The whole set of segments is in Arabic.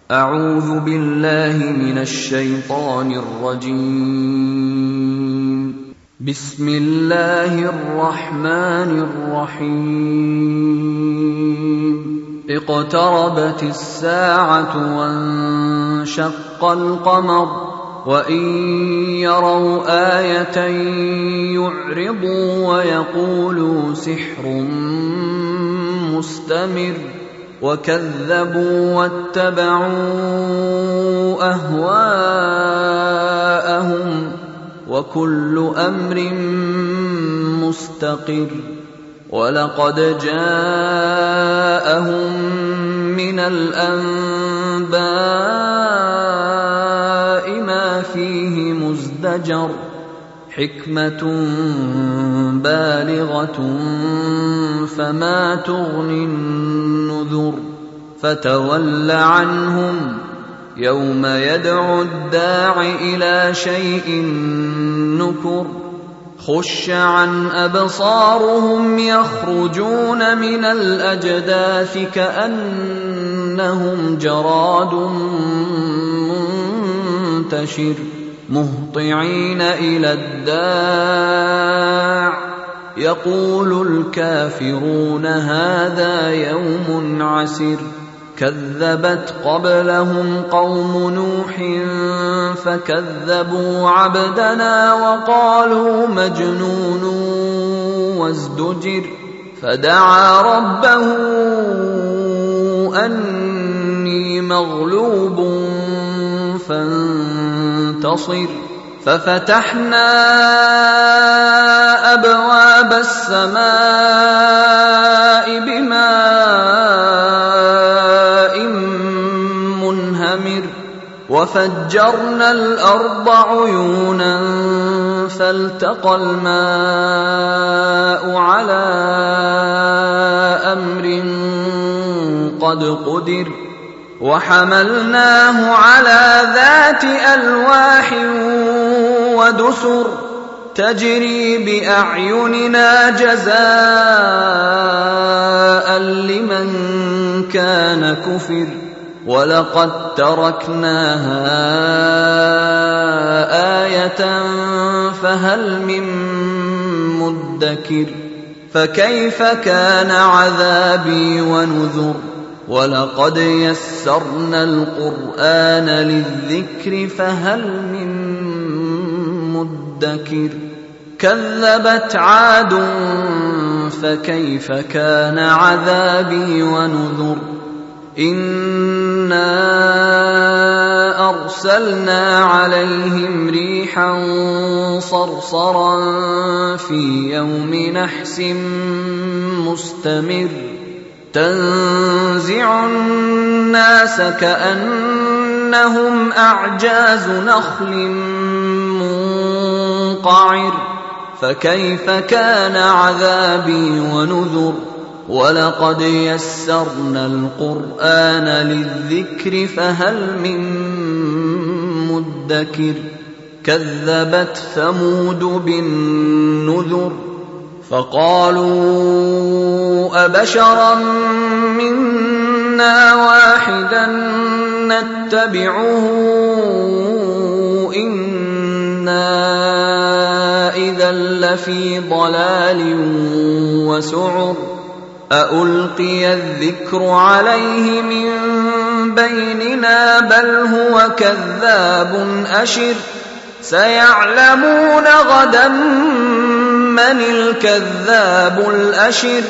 أعوذ بالله من الشيطان الرجيم. بسم الله الرحمن الرحيم. اقتربت الساعة وانشق القمر وإن يروا آية يعرضوا ويقولوا سحر مستمر وكذبوا واتبعوا أهواءهم وكل أمر مستقر. ولقد جاءهم من الأنباء ما فيه مزدجر حكمة بالغة فما تغني النذر. فتول عنهم يوم يدعو الداع إلى شيء نكر. خش عن أبصارهم يخرجون من الأجداث كأنهم جراد منتشر مهطعين إلى الداع يقول الكافرون هذا يوم عسر. كذبت قبلهم قوم نوح فكذبوا عبدنا وقالوا مجنون وازدجر. فدعا ربه أني مغلوب فانتصر. ففتحنا أبواب السماء بماء منهمر وفجرنا الأرض عيونا فالتقى الماء على أمر قد قدر. وحملناه على ذات ألواح ودسر تجري بأعيننا جزاء لمن كان كفر. ولقد تركناها آية فهل من مدكر. فكيف كان عذابي ونذر. ولقد يسرنا القرآن للذكر فهل من مدكر. كذبت عاد فكيف كان عذابي ونذر. إنا أرسلنا عليهم ريحا صرصرا في يوم نحس مستمر تنزع الناس كأنهم أعجاز نخل منقعر. فكيف كان عذابي ونذر. ولقد يسرنا القرآن للذكر فهل من مدكر. كذبت ثمود بالنذر فقالوا أبشرا منا واحدا نتبعه إنا إذا لفي ضلال وسعر. أألقي الذكر عليه من بيننا بل هو كذاب أشر. سيعلمون غدا من الكذاب الأشر.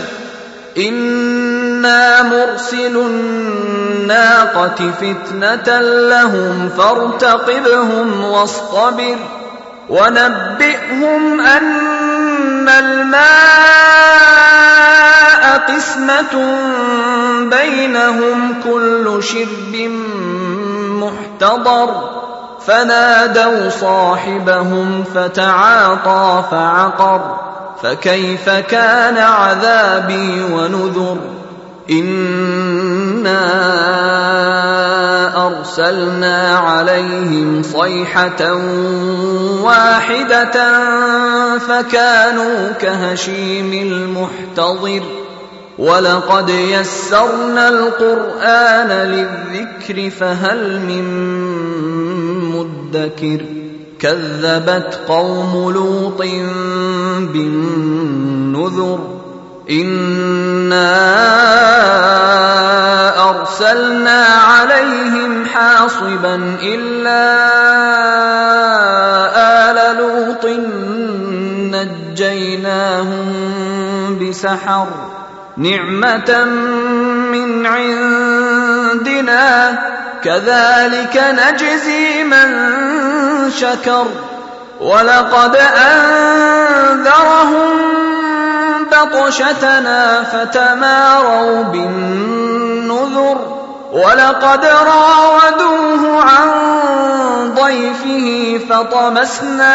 إنا مرسل الناقة فتنة لهم فارتقبهم واصطبر. ونبئهم أن الماء قسمة بينهم كل شرب محتضر. فنادوا صاحبهم فتعاطى فعقر. فكيف كان عذابي ونذر. إنا أرسلنا عليهم صيحة واحدة فكانوا كهشيم المحتضر. ولقد يسرنا القرآن للذكر فهل من مدكر كذبت قوم لوط بالنذر إنا أرسلنا عليهم حاصبا إلا آل لوط نجيناهم بسحر نعمة من عندنا كذلك نجزي من شكر ولقد أنذرهم بطشتنا فتماروا بالنذر ولقد راودوه عن ضيفه فطمسنا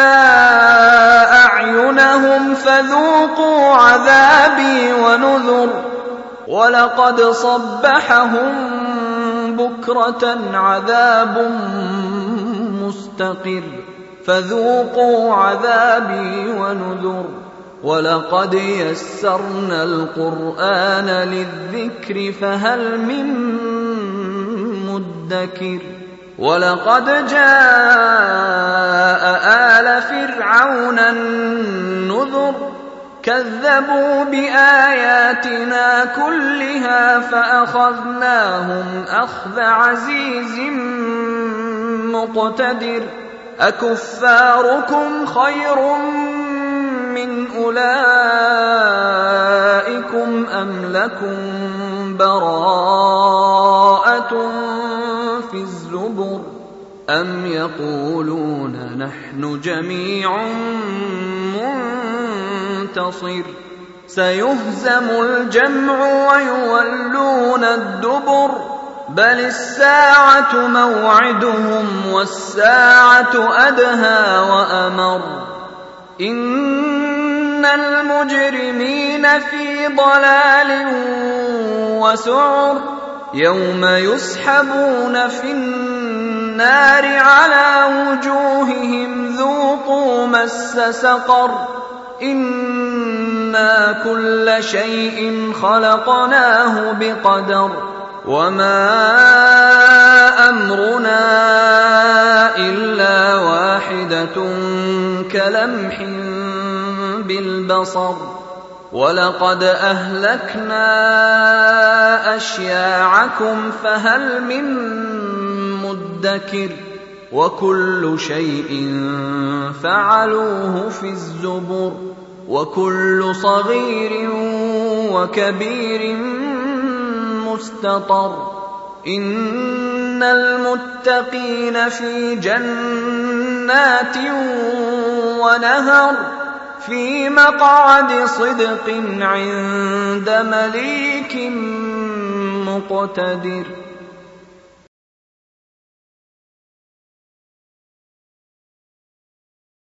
أعينهم فذوقوا عذابي ونذر ولقد صبحهم بكرة عذاب مستقر فذوقوا عذابي ونذر ولقد يسرنا القرآن للذكر فهل من مدكر ولقد جاء آل فرعون النذر كذبوا بآياتنا كلها فأخذناهم أخذ عزيز مقتدر أكفاركم خير من أولئكم أم لكم براءة في الزبر أم يقولون نحن جميع منتصر سيهزم الجمع ويولون الدبر بل الساعة موعدهم والساعة أدهى وأمر إن المجرمين في ضلال وسعر يوم يسحبون في النار على وجوههم ذوقوا مس سقر إنا كل شيء خلقناه بقدر وما أمرنا إلا واحدة كلمح بالبصر ولقد أهلكنا أشياعكم فهل من مدكر وكل شيء فعلوه في الزبر وكل صغير وكبير مستطر إن المتقين في جنات ونهر في مقعد صدق عند مليك مقتدر